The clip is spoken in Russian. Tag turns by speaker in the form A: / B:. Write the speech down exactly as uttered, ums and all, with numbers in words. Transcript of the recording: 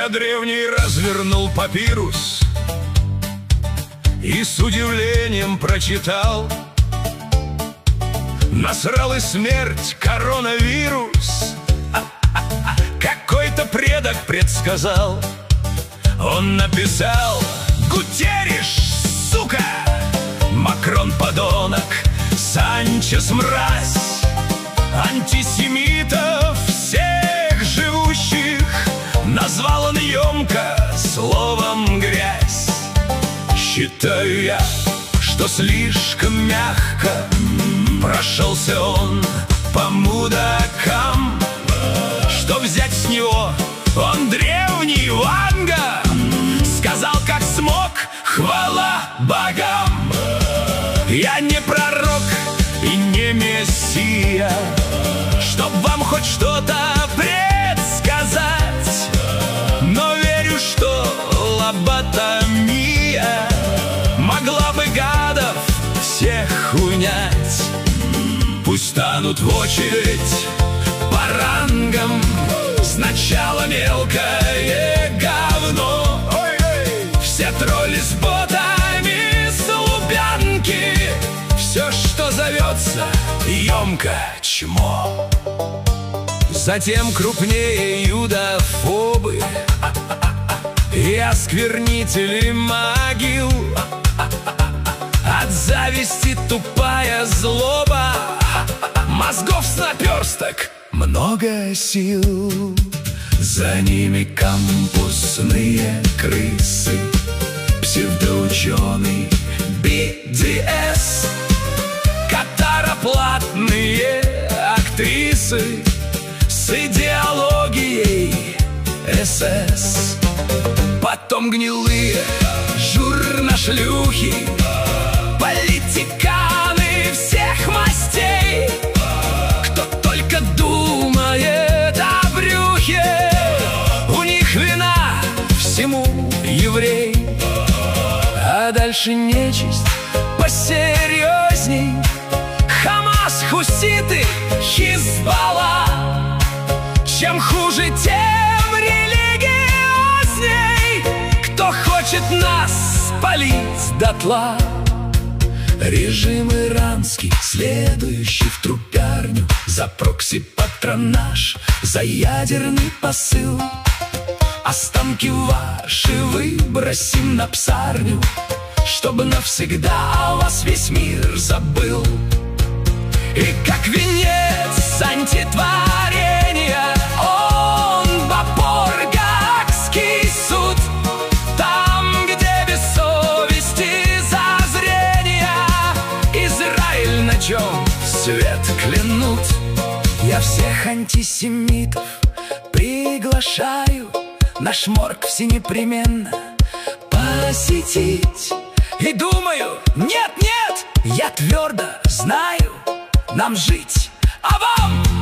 A: Я древний развернул папирус и с удивлением прочитал: насрал и смерть коронавирус какой-то предок предсказал. Он написал: Гутерриш, сука, Макрон подонок, Санчес мразь, антисемитов всех живущих назвал он емко словом грязь. Считаю я, что слишком мягко прошелся он по мудакам. Что взять с него? Он древний Ванга, сказал как смог, хвала богам. Я не пророк и не мессия, чтоб вам хоть что-то предсказать, но верю, что лоботомия могла бы гадов всех унять. Пусть станут в очередь по рангам, сначала мелкое говно, все тролли с ботами, с Лубянки, все, что зовется емко чмо. Затем крупнее юдофобы и осквернители могил. От зависти тупая злоба, мозгов с наперсток много сил. За ними кампусные крысы, псевдоученый би ди эс, катароплатные актрисы с идеологией эс эс. Потом гнилые журношлюхи, политиканы всех мастей, кто только думает о брюхе, у них вина всему еврей. А дальше нечисть посерьезней, Хамас, хуситы, Хизбалла. Чем хуже, тем религиозней, кто хочет нас спалить дотла. Режим иранский, следующий в трупярню, за прокси-патронаж, за ядерный посыл. Останки ваши выбросим на псарню, чтобы навсегда о вас весь мир забыл. И как венец антитворения он вопор гаагский суд, там, где без совести зазрения Израиль, на чем свет клянут. Я всех антисемитов приглашаю наш морг всенепременно посетить. И думаю, нет-нет, я твердо знаю, нам жить, а вам